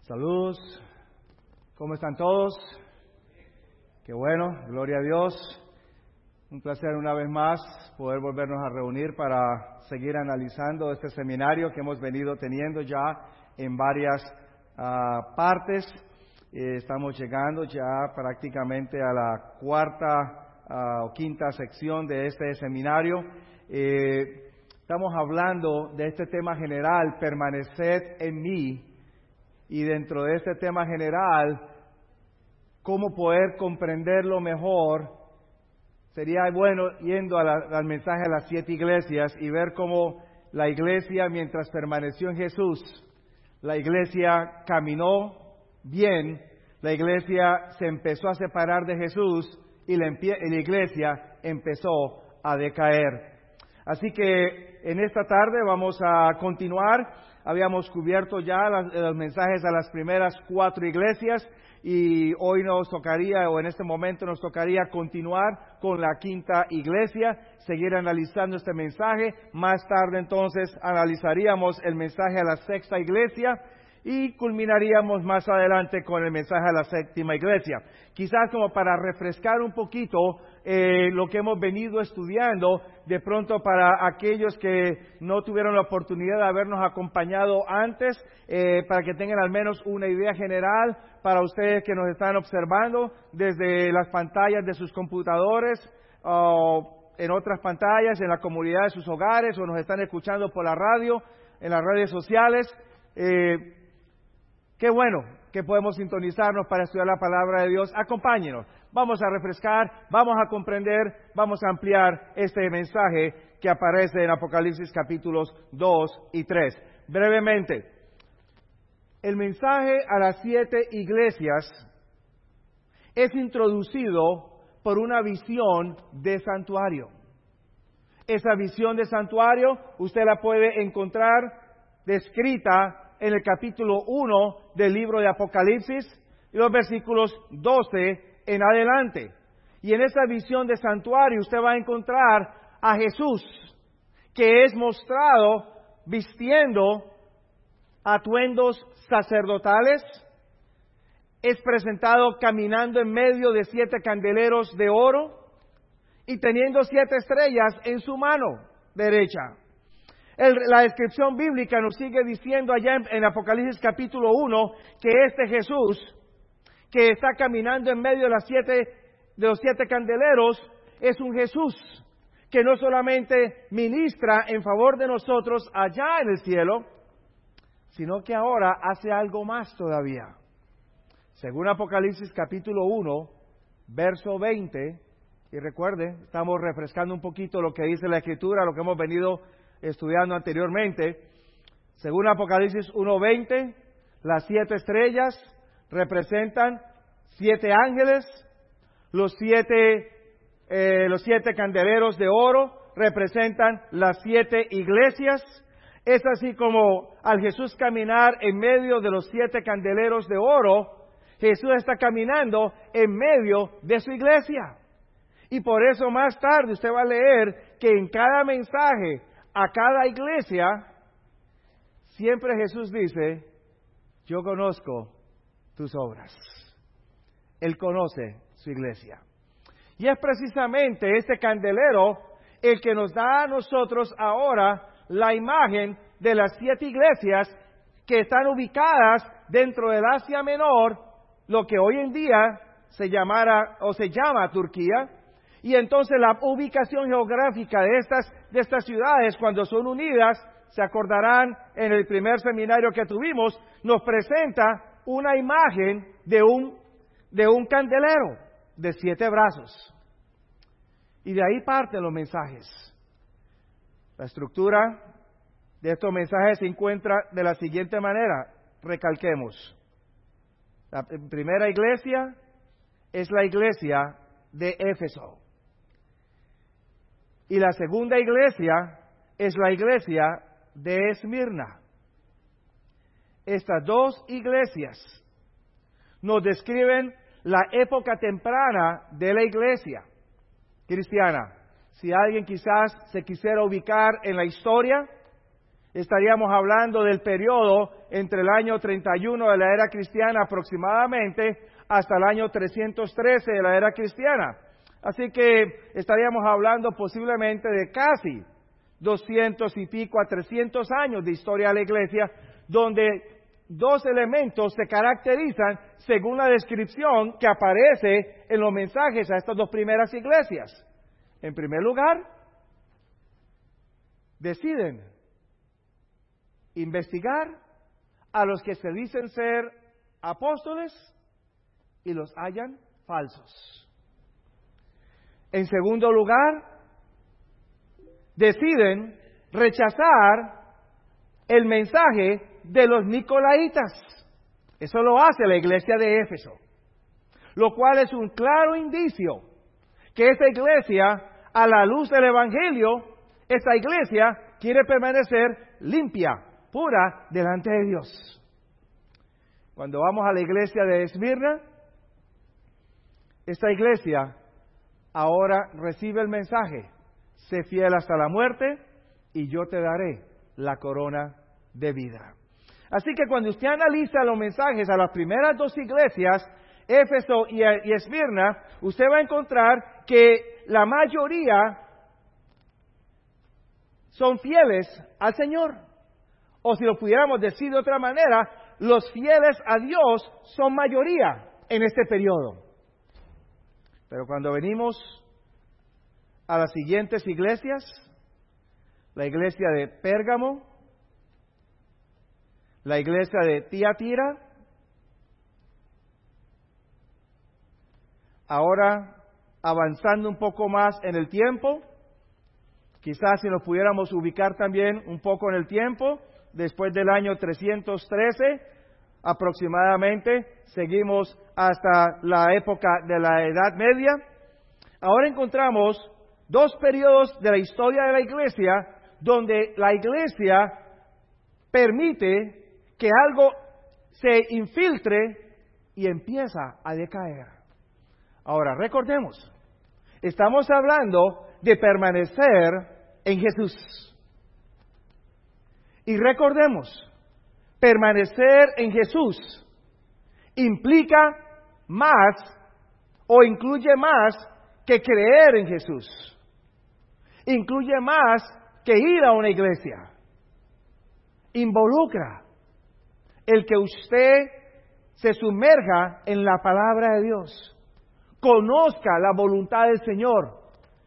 Saludos, ¿cómo están todos? Qué bueno, gloria a Dios. Un placer una vez más poder volvernos a reunir para seguir analizando este seminario que hemos venido teniendo ya en varias partes. Estamos llegando ya prácticamente a la cuarta o quinta sección de este seminario. Estamos hablando de este tema general, permaneced en mí. Y dentro de este tema general, cómo poder comprenderlo mejor, sería bueno yendo al mensaje a las 7 iglesias y ver cómo la iglesia, mientras permaneció en Jesús, la iglesia caminó bien, la iglesia se empezó a separar de Jesús y la iglesia empezó a decaer. Así que en esta tarde vamos a continuar. Habíamos cubierto ya los mensajes a las primeras 4 iglesias y hoy nos tocaría, o en este momento nos tocaría continuar con la quinta iglesia, seguir analizando este mensaje. Más tarde entonces analizaríamos el mensaje a la sexta iglesia y culminaríamos más adelante con el mensaje a la séptima iglesia. Quizás como para refrescar un poquito lo que hemos venido estudiando, de pronto para aquellos que no tuvieron la oportunidad de habernos acompañado antes, para que tengan al menos una idea general, para ustedes que nos están observando desde las pantallas de sus computadores, en otras pantallas, en la comunidad de sus hogares, o nos están escuchando por la radio, en las redes sociales. Qué bueno que podemos sintonizarnos para estudiar la palabra de Dios. Acompáñenos. Vamos a refrescar, vamos a comprender, vamos a ampliar este mensaje que aparece en Apocalipsis capítulos 2 y 3. Brevemente, el mensaje a las 7 iglesias es introducido por una visión de santuario. Esa visión de santuario usted la puede encontrar descrita en el capítulo 1 del libro de Apocalipsis, y los versículos 12 en adelante. Y en esa visión de santuario usted va a encontrar a Jesús, que es mostrado vistiendo atuendos sacerdotales, es presentado caminando en medio de 7 candeleros de oro y teniendo 7 estrellas en su mano derecha. La descripción bíblica nos sigue diciendo allá en Apocalipsis capítulo 1 que este Jesús, que está caminando en medio de los 7 candeleros, es un Jesús que no solamente ministra en favor de nosotros allá en el cielo, sino que ahora hace algo más todavía. Según Apocalipsis capítulo 1, verso 20, y recuerde, estamos refrescando un poquito lo que dice la Escritura, lo que hemos venido estudiando anteriormente. Según Apocalipsis 1:20, las 7 estrellas representan 7 ángeles, los 7 candeleros de oro representan las 7 iglesias. Es así como al Jesús caminar en medio de los 7 candeleros de oro, Jesús está caminando en medio de su iglesia. Y por eso más tarde usted va a leer que en cada mensaje a cada iglesia, siempre Jesús dice, yo conozco tus obras. Él conoce su iglesia. Y es precisamente este candelero el que nos da a nosotros ahora la imagen de las 7 iglesias que están ubicadas dentro del Asia Menor, lo que hoy en día se llama Turquía. Y entonces la ubicación geográfica de estas ciudades, cuando son unidas, se acordarán en el primer seminario que tuvimos, nos presenta una imagen de un candelero de 7 brazos. Y de ahí parten los mensajes. La estructura de estos mensajes se encuentra de la siguiente manera. Recalquemos. La primera iglesia es la iglesia de Éfeso. Y la segunda iglesia es la iglesia de Esmirna. Estas 2 iglesias nos describen la época temprana de la iglesia cristiana. Si alguien quizás se quisiera ubicar en la historia, estaríamos hablando del periodo entre el año 31 de la era cristiana aproximadamente hasta el año 313 de la era cristiana. Así que estaríamos hablando posiblemente de casi 200 y pico a 300 años de historia de la iglesia, donde dos elementos se caracterizan según la descripción que aparece en los mensajes a estas dos primeras iglesias. En primer lugar, deciden investigar a los que se dicen ser apóstoles y los hallan falsos. En segundo lugar, deciden rechazar el mensaje de los nicolaítas. Eso lo hace la iglesia de Éfeso, lo cual es un claro indicio que esta iglesia, a la luz del Evangelio, esta iglesia quiere permanecer limpia, pura, delante de Dios. Cuando vamos a la iglesia de Esmirna, esta iglesia ahora recibe el mensaje: sé fiel hasta la muerte y yo te daré la corona de vida. Así que cuando usted analiza los mensajes a las primeras dos iglesias, Éfeso y Esmirna, usted va a encontrar que la mayoría son fieles al Señor. O si lo pudiéramos decir de otra manera, los fieles a Dios son mayoría en este periodo. Pero cuando venimos a las siguientes iglesias, la iglesia de Pérgamo, la iglesia de Tiatira, ahora avanzando un poco más en el tiempo, quizás si nos pudiéramos ubicar también un poco en el tiempo, después del año 313 aproximadamente, seguimos hasta la época de la Edad Media. Ahora encontramos dos periodos de la historia de la iglesia donde la iglesia permite que algo se infiltre y empieza a decaer. Ahora, recordemos, estamos hablando de permanecer en Jesús. Y recordemos, permanecer en Jesús implica más o incluye más que creer en Jesús. Incluye más que ir a una iglesia. Involucra el que usted se sumerja en la palabra de Dios, conozca la voluntad del Señor,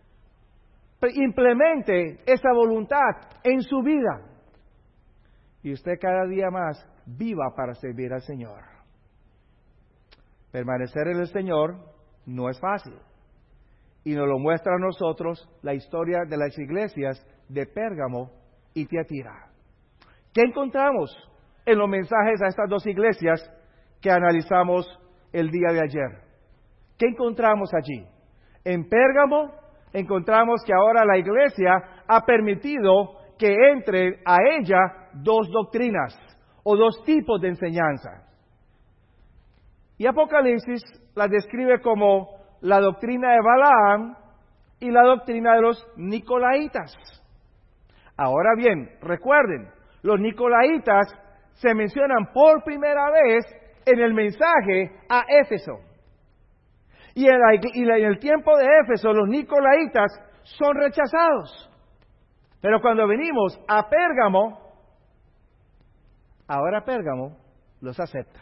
implemente esa voluntad en su vida y usted cada día más viva para servir al Señor. Permanecer en el Señor no es fácil y nos lo muestra a nosotros la historia de las iglesias de Pérgamo y Tiatira. ¿Qué encontramos en los mensajes a estas dos iglesias que analizamos el día de ayer? ¿Qué encontramos allí? En Pérgamo encontramos que ahora la iglesia ha permitido que entren a ella dos doctrinas o dos tipos de enseñanza. Y Apocalipsis las describe como la doctrina de Balaam y la doctrina de los Nicolaitas. Ahora bien, recuerden, los Nicolaitas se mencionan por primera vez en el mensaje a Éfeso. Y en el tiempo de Éfeso, los Nicolaitas son rechazados. Pero cuando venimos a Pérgamo, ahora Pérgamo los acepta.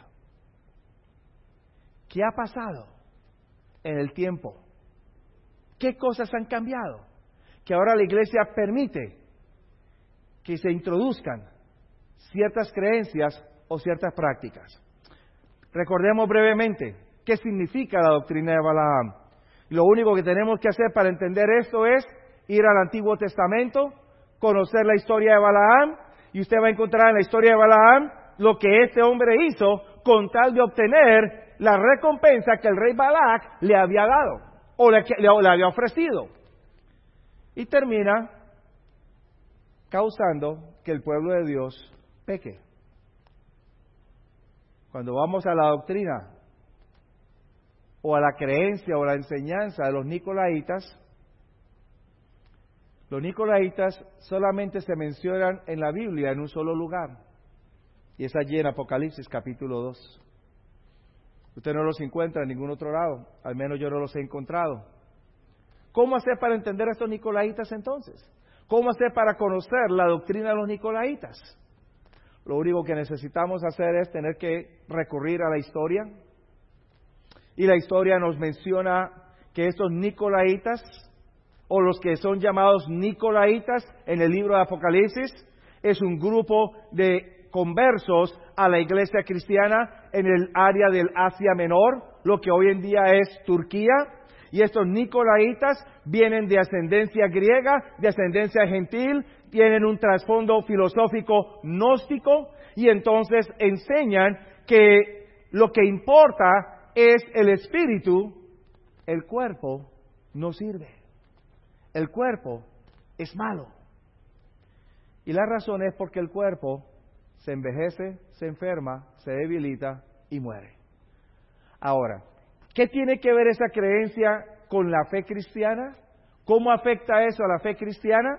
¿Qué ha pasado en el tiempo? ¿Qué cosas han cambiado? Que ahora la iglesia permite que se introduzcan ciertas creencias o ciertas prácticas. Recordemos brevemente qué significa la doctrina de Balaam. Lo único que tenemos que hacer para entender esto es ir al Antiguo Testamento, conocer la historia de Balaam, y usted va a encontrar en la historia de Balaam lo que este hombre hizo con tal de obtener la recompensa que el rey Balac le había dado o le había ofrecido. Y termina causando que el pueblo de Dios peque. Cuando vamos a la doctrina o a la creencia o la enseñanza de los Nicolaitas, Los nicolaitas solamente se mencionan en la Biblia en un solo lugar, y es allí en Apocalipsis capítulo 2. Usted no los encuentra en ningún otro lado, al menos yo no los he encontrado. ¿Cómo hacer para entender a estos nicolaitas entonces? ¿Cómo hacer para conocer la doctrina de los nicolaitas? Lo único que necesitamos hacer es tener que recurrir a la historia. Y la historia nos menciona que estos nicolaitas, o los que son llamados nicolaitas en el libro de Apocalipsis, es un grupo de conversos a la iglesia cristiana en el área del Asia Menor, lo que hoy en día es Turquía. Y estos nicolaitas vienen de ascendencia griega, de ascendencia gentil, tienen un trasfondo filosófico gnóstico, y entonces enseñan que lo que importa es el espíritu, el cuerpo no sirve. El cuerpo es malo. Y la razón es porque el cuerpo se envejece, se enferma, se debilita y muere. Ahora, ¿qué tiene que ver esa creencia con la fe cristiana? ¿Cómo afecta eso a la fe cristiana?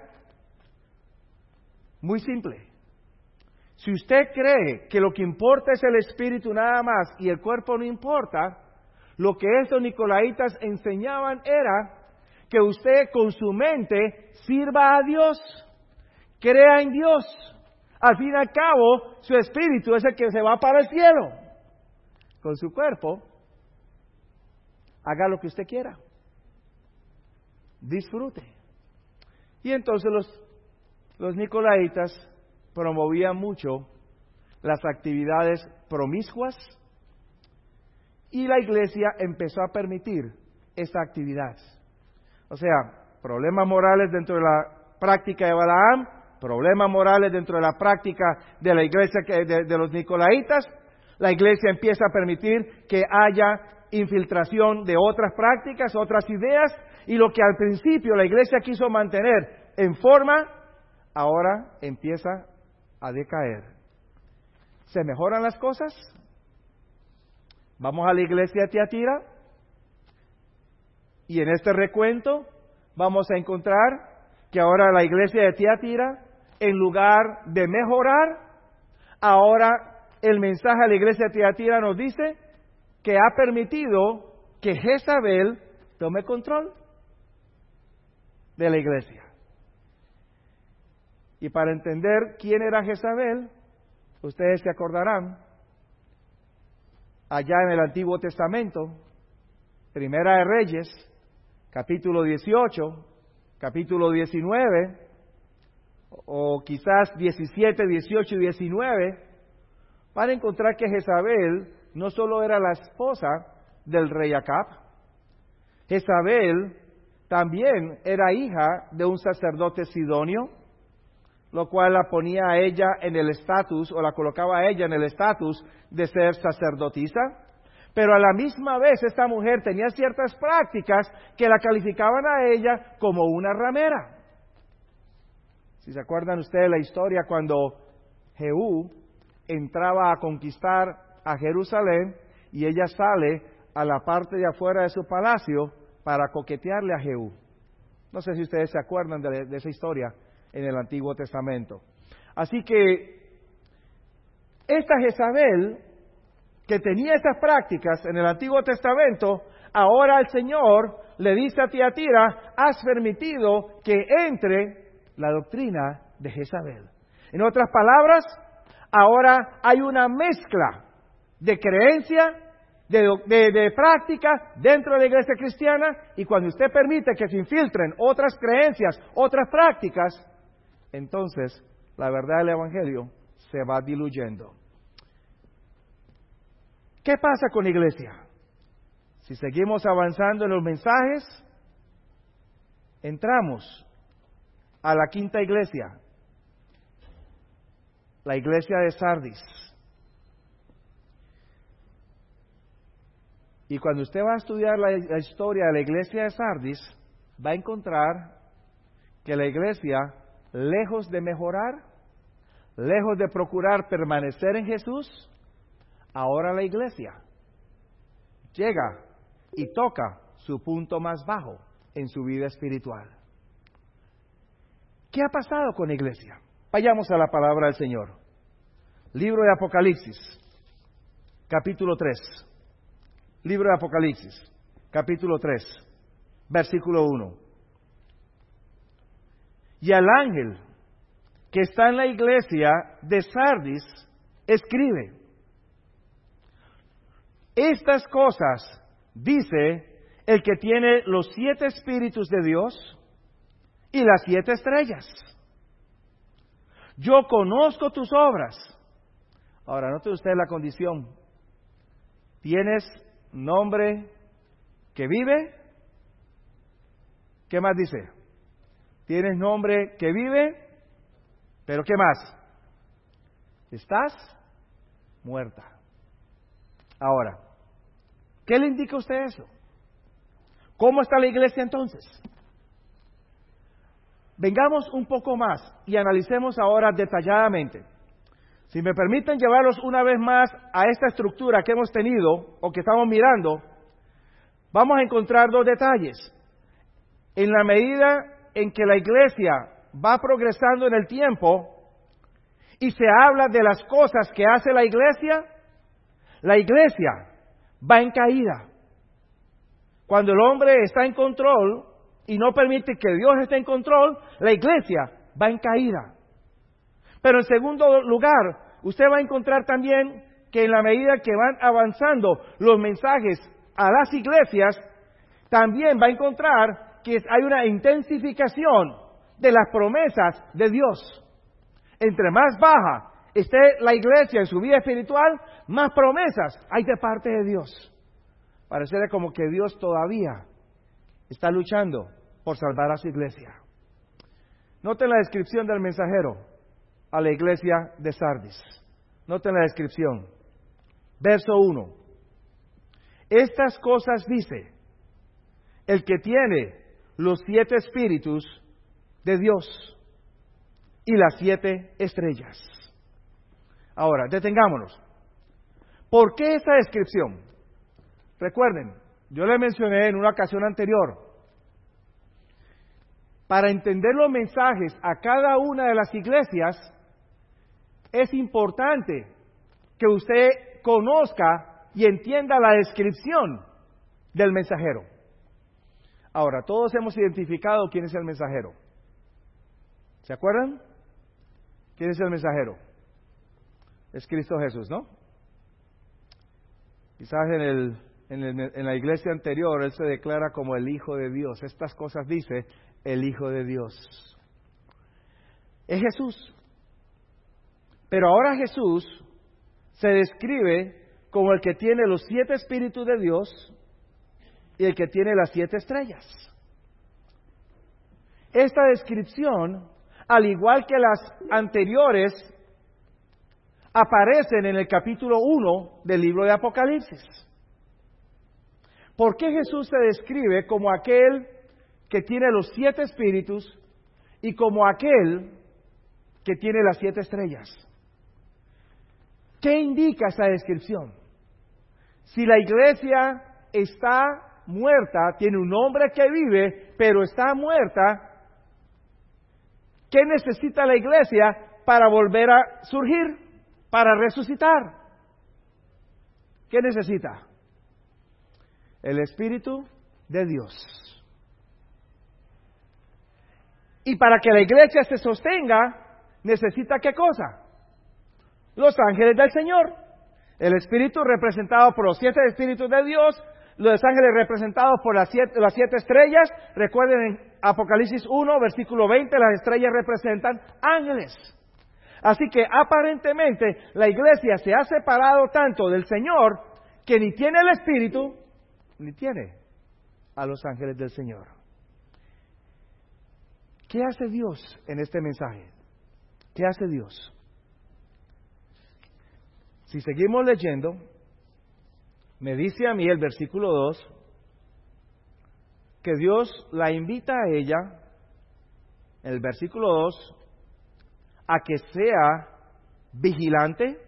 Muy simple. Si usted cree que lo que importa es el espíritu nada más y el cuerpo no importa, lo que estos nicolaitas enseñaban era que usted con su mente sirva a Dios, crea en Dios. Al fin y al cabo, su espíritu es el que se va para el cielo. Con su cuerpo, haga lo que usted quiera. Disfrute. Y entonces los nicolaitas promovían mucho las actividades promiscuas, y la iglesia empezó a permitir esa actividad. O sea, problemas morales dentro de la práctica de Balaam, problemas morales dentro de la práctica de la iglesia de los nicolaitas. La iglesia empieza a permitir que haya infiltración de otras prácticas, otras ideas, y lo que al principio la iglesia quiso mantener en forma, ahora empieza a decaer. ¿Se mejoran las cosas? Vamos a la iglesia de Tiatira, y en este recuento vamos a encontrar que ahora la iglesia de Tiatira, en lugar de mejorar, ahora el mensaje a la iglesia de Tiatira nos dice que ha permitido que Jezabel tome control de la iglesia. Y para entender quién era Jezabel, ustedes se acordarán, allá en el Antiguo Testamento, Primera de Reyes, capítulo 18, capítulo 19, o quizás 17, 18 y 19, van a encontrar que Jezabel no solo era la esposa del rey Acab, Jezabel también era hija de un sacerdote sidonio, lo cual la ponía a ella en el estatus, o la colocaba a ella en el estatus de ser sacerdotisa. Pero a la misma vez esta mujer tenía ciertas prácticas que la calificaban a ella como una ramera. Si se acuerdan ustedes de la historia cuando Jehú entraba a conquistar a Jerusalén y ella sale a la parte de afuera de su palacio para coquetearle a Jehú. No sé si ustedes se acuerdan de esa historia en el Antiguo Testamento. Así que esta Jezabel, que tenía estas prácticas en el Antiguo Testamento, ahora el Señor le dice a Tiatira: has permitido que entre la doctrina de Jezabel. En otras palabras, ahora hay una mezcla de creencia, de práctica dentro de la iglesia cristiana, y cuando usted permite que se infiltren otras creencias, otras prácticas, entonces la verdad del Evangelio se va diluyendo. ¿Qué pasa con la iglesia? Si seguimos avanzando en los mensajes, entramos a la quinta iglesia, la iglesia de Sardis. Y cuando usted va a estudiar la historia de la iglesia de Sardis, va a encontrar que la iglesia, lejos de mejorar, lejos de procurar permanecer en Jesús, ahora la iglesia llega y toca su punto más bajo en su vida espiritual. ¿Qué ha pasado con la iglesia? Vayamos a la palabra del Señor. Libro de Apocalipsis, capítulo 3. Libro de Apocalipsis, capítulo 3, versículo 1. Y al ángel que está en la iglesia de Sardis, escribe: estas cosas dice el que tiene los 7 espíritus de Dios y las 7 estrellas. Yo conozco tus obras. Ahora, note usted la condición. ¿Tienes nombre que vive? ¿Qué más dice? ¿Tienes nombre que vive? ¿Pero qué más? Estás muerta. Ahora, ¿qué le indica a usted eso? ¿Cómo está la iglesia entonces? Vengamos un poco más y analicemos ahora detalladamente. Si me permiten llevarlos una vez más a esta estructura que hemos tenido o que estamos mirando, vamos a encontrar 2 detalles. En la medida en que la iglesia va progresando en el tiempo y se habla de las cosas que hace la iglesia va en caída. Cuando el hombre está en control y no permite que Dios esté en control, la iglesia va en caída. Pero en segundo lugar, usted va a encontrar también que en la medida que van avanzando los mensajes a las iglesias, también va a encontrar que hay una intensificación de las promesas de Dios. Entre más baja esté la iglesia en su vida espiritual, más promesas hay de parte de Dios. Pareciera como que Dios todavía está luchando por salvar a su iglesia. Noten la descripción del mensajero a la iglesia de Sardis. Noten la descripción. Verso 1. Estas cosas dice el que tiene los 7 espíritus de Dios y las 7 estrellas. Ahora, detengámonos. ¿Por qué esta descripción? Recuerden, yo le mencioné en una ocasión anterior, para entender los mensajes a cada una de las iglesias, es importante que usted conozca y entienda la descripción del mensajero. Ahora, todos hemos identificado quién es el mensajero. ¿Se acuerdan? ¿Quién es el mensajero? Es Cristo Jesús, ¿no? Quizás en la iglesia anterior Él se declara como el Hijo de Dios. Estas cosas dice el Hijo de Dios. Es Jesús. Pero ahora Jesús se describe como el que tiene los 7 espíritus de Dios y el que tiene las 7 estrellas. Esta descripción, al igual que las anteriores, aparecen en el capítulo 1 del libro de Apocalipsis. ¿Por qué Jesús se describe como aquel que tiene los 7 espíritus y como aquel que tiene las 7 estrellas? ¿Qué indica esa descripción? Si la iglesia está muerta, tiene un hombre que vive, pero está muerta, ¿qué necesita la iglesia para volver a surgir, para resucitar? ¿Qué necesita? El Espíritu de Dios. Y para que la iglesia se sostenga, necesita ¿qué cosa? Los ángeles del Señor. El Espíritu representado por los 7 Espíritus de Dios, los ángeles representados por las 7 estrellas. Recuerden en Apocalipsis 1, versículo 20, las estrellas representan ángeles. Así que aparentemente la iglesia se ha separado tanto del Señor que ni tiene el Espíritu, ni tiene a los ángeles del Señor. ¿Qué hace Dios en este mensaje? ¿Qué hace Dios? Si seguimos leyendo, me dice a mí el versículo 2, que Dios la invita a ella, el versículo 2, a que sea vigilante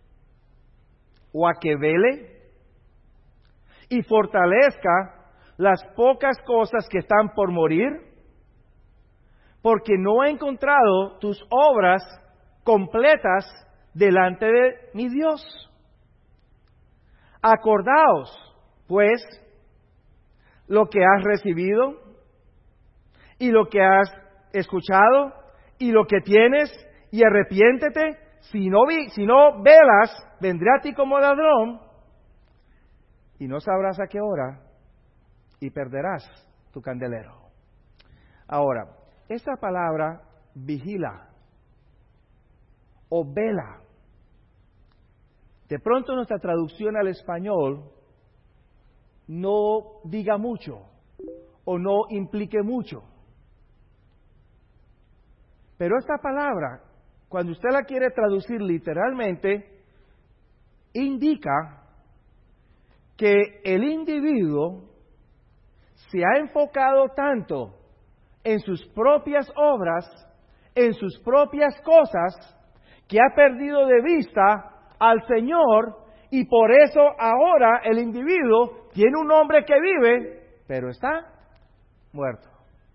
o a que vele y fortalezca las pocas cosas que están por morir, porque no he encontrado tus obras completas delante de mi Dios. Acordaos, pues, lo que has recibido y lo que has escuchado y lo que tienes, y arrepiéntete. Si no velas, vendré a ti como ladrón y no sabrás a qué hora y perderás tu candelero. Ahora, esta palabra vigila o vela, de pronto nuestra traducción al español no diga mucho o no implique mucho. Pero esta palabra, cuando usted la quiere traducir literalmente, indica que el individuo se ha enfocado tanto en sus propias obras, en sus propias cosas, que ha perdido de vista al Señor, y por eso ahora el individuo tiene un hombre que vive, pero está muerto.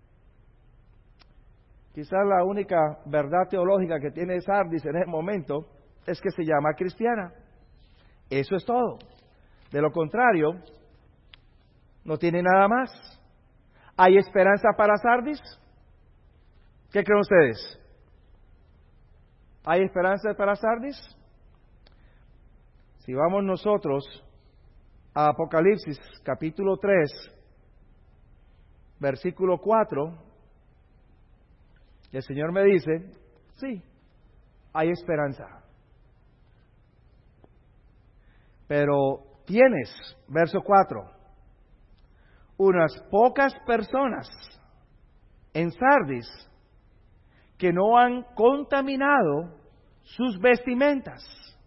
Quizás la única verdad teológica que tiene Sardis en el momento es que se llama cristiana. Eso es todo. De lo contrario, no tiene nada más. ¿Hay esperanza para Sardis? ¿Qué creen ustedes? ¿Hay esperanza para Sardis? Si vamos nosotros a Apocalipsis capítulo 3, versículo 4, el Señor me dice, sí, hay esperanza. Pero tienes, verso 4, unas pocas personas en Sardis que no han contaminado sus vestimentas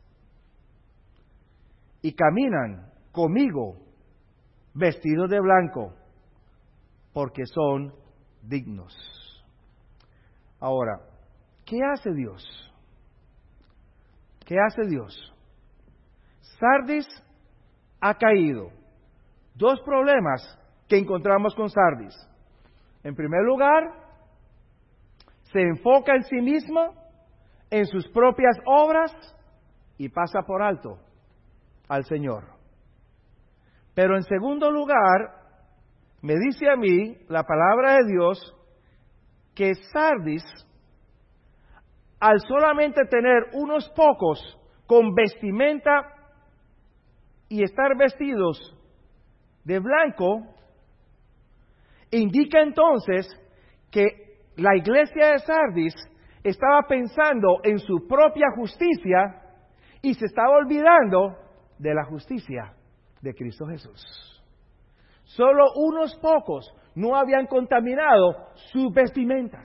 y caminan conmigo vestidos de blanco, porque son dignos. Ahora, ¿qué hace Dios? ¿Qué hace Dios? Sardis ha caído. Dos problemas que encontramos con Sardis. En primer lugar, se enfoca en sí misma, en sus propias obras, y pasa por alto al Señor. Pero en segundo lugar, me dice a mí la palabra de Dios que Sardis, al solamente tener unos pocos con vestimenta y estar vestidos de blanco, indica entonces que la iglesia de Sardis estaba pensando en su propia justicia y se estaba olvidando de la justicia de Cristo Jesús. Solo unos pocos no habían contaminado sus vestimentas.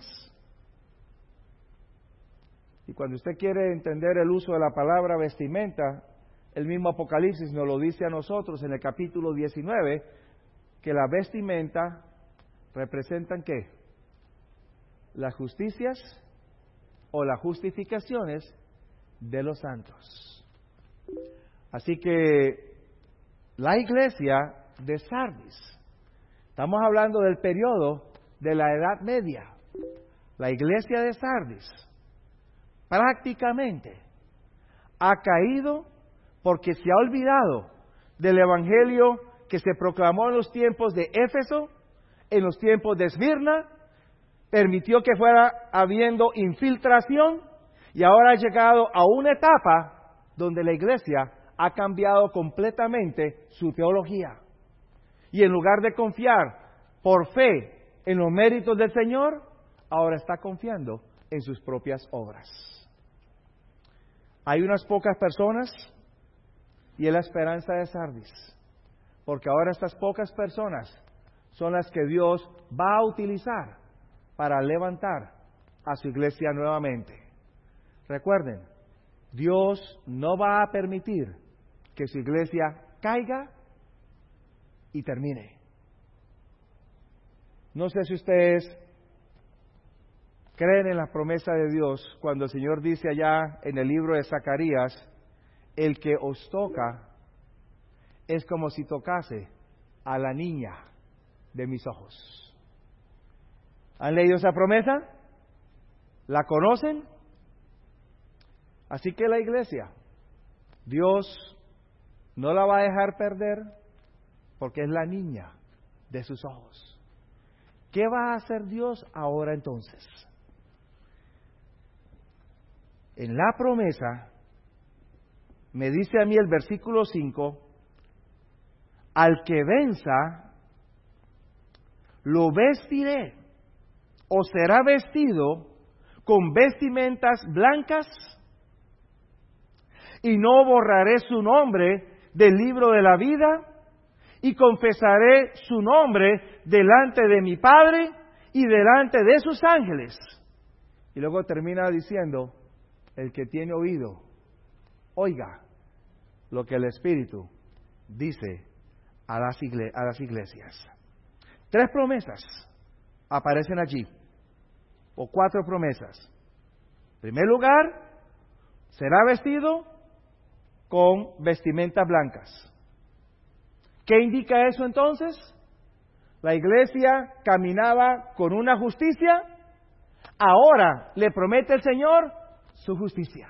Y cuando usted quiere entender el uso de la palabra vestimenta, el mismo Apocalipsis nos lo dice a nosotros en el capítulo 19, que la vestimenta representan ¿qué? Las justicias o las justificaciones de los santos. Así que la iglesia de Sardis, estamos hablando del periodo de la Edad Media, la iglesia de Sardis prácticamente ha caído porque se ha olvidado del evangelio que se proclamó en los tiempos de Éfeso, en los tiempos de Esmirna, permitió que fuera habiendo infiltración, y ahora ha llegado a una etapa donde la iglesia ha cambiado completamente su teología. Y en lugar de confiar por fe en los méritos del Señor, ahora está confiando en sus propias obras. Hay unas pocas personas, y es la esperanza de Sardis, porque ahora estas pocas personas son las que Dios va a utilizar para levantar a su iglesia nuevamente. Recuerden, Dios no va a permitir que su iglesia caiga y termine. No sé si ustedes creen en la promesa de Dios cuando el Señor dice allá en el libro de Zacarías, el que os toca es como si tocase a la niña de mis ojos. ¿Han leído esa promesa? ¿La conocen? Así que la iglesia, Dios no la va a dejar perder porque es la niña de sus ojos. ¿Qué va a hacer Dios ahora entonces? En la promesa, me dice a mí el versículo 5, al que venza, lo vestiré, o será vestido con vestimentas blancas, y no borraré su nombre del libro de la vida, y confesaré su nombre delante de mi Padre y delante de sus ángeles. Y luego termina diciendo, el que tiene oído, oiga lo que el Espíritu dice a las iglesias. 3 promesas aparecen allí, o 4 promesas. En primer lugar, será vestido con vestimentas blancas. ¿Qué indica eso entonces? La iglesia caminaba con una justicia, ahora le promete el Señor su justicia.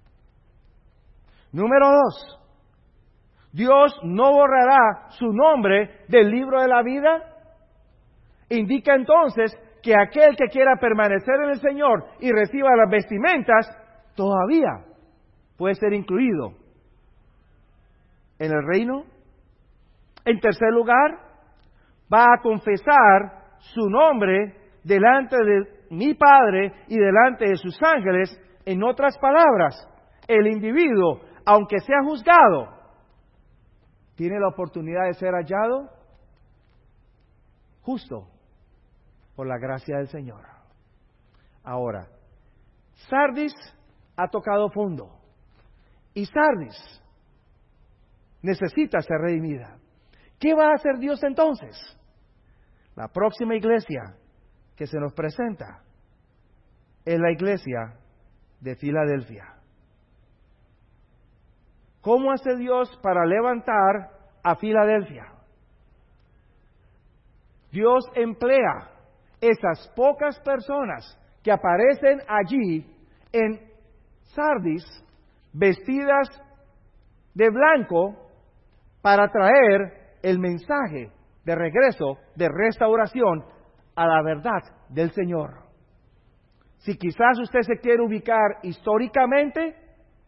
Número 2, Dios no borrará su nombre del libro de la vida. Indica entonces que aquel que quiera permanecer en el Señor y reciba las vestimentas, todavía puede ser incluido en el reino. En tercer lugar, va a confesar su nombre delante de mi Padre y delante de sus ángeles. En otras palabras, el individuo, aunque sea juzgado, tiene la oportunidad de ser hallado justo por la gracia del Señor. Ahora, Sardis ha tocado fondo y Sardis necesita ser redimida. ¿Qué va a hacer Dios entonces? La próxima iglesia que se nos presenta es la iglesia de Filadelfia. ¿Cómo hace Dios para levantar a Filadelfia? Dios emplea esas pocas personas que aparecen allí en Sardis, vestidas de blanco, para traer el mensaje de regreso, de restauración a la verdad del Señor. Si quizás usted se quiere ubicar históricamente,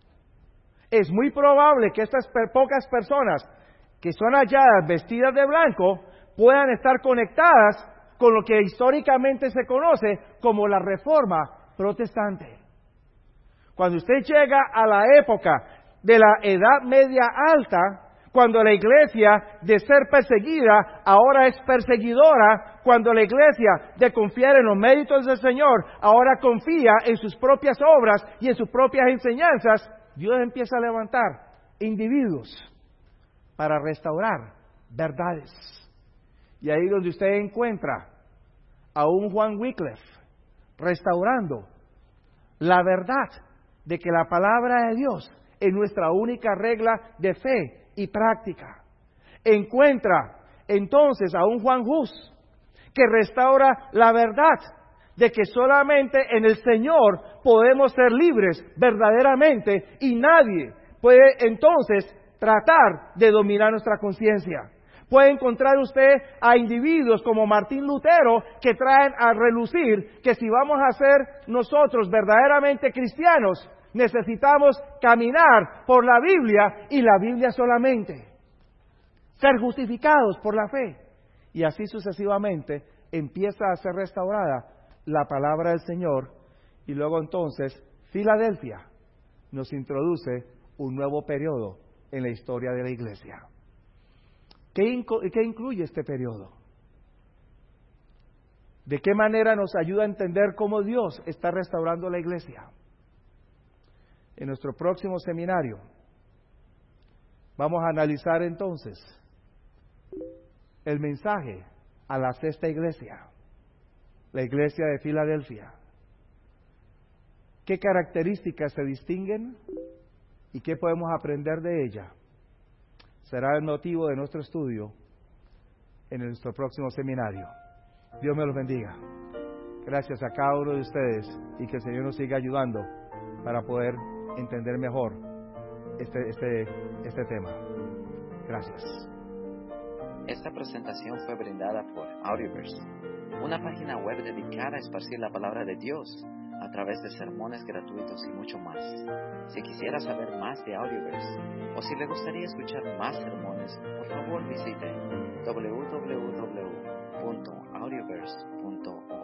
es muy probable que estas pocas personas que son halladas vestidas de blanco puedan estar conectadas con lo que históricamente se conoce como la Reforma Protestante. Cuando usted llega a la época de la Edad Media Alta, cuando la iglesia de ser perseguida ahora es perseguidora, cuando la iglesia de confiar en los méritos del Señor ahora confía en sus propias obras y en sus propias enseñanzas, Dios empieza a levantar individuos para restaurar verdades. Y ahí donde usted encuentra a un Juan Wycliffe restaurando la verdad de que la palabra de Dios es nuestra única regla de fe y práctica. Encuentra entonces a un Juan Hus que restaura la verdad de que solamente en el Señor podemos ser libres verdaderamente y nadie puede entonces tratar de dominar nuestra conciencia. Puede encontrar usted a individuos como Martín Lutero que traen a relucir que si vamos a ser nosotros verdaderamente cristianos, necesitamos caminar por la Biblia y la Biblia solamente. Ser justificados por la fe. Y así sucesivamente empieza a ser restaurada la palabra del Señor. Y luego entonces Filadelfia nos introduce un nuevo periodo en la historia de la iglesia. ¿Qué incluye este periodo? ¿De qué manera nos ayuda a entender cómo Dios está restaurando la iglesia? En nuestro próximo seminario vamos a analizar entonces el mensaje a la sexta iglesia, la iglesia de Filadelfia. ¿Qué características se distinguen y qué podemos aprender de ella? Será el motivo de nuestro estudio en nuestro próximo seminario. Dios me los bendiga. Gracias a cada uno de ustedes y que el Señor nos siga ayudando para poder entender mejor este tema. Gracias. Esta presentación fue brindada por Audioverse, una página web dedicada a esparcir la palabra de Dios a través de sermones gratuitos y mucho más. Si quisiera saber más de Audioverse o si le gustaría escuchar más sermones, por favor visite www.audioverse.org.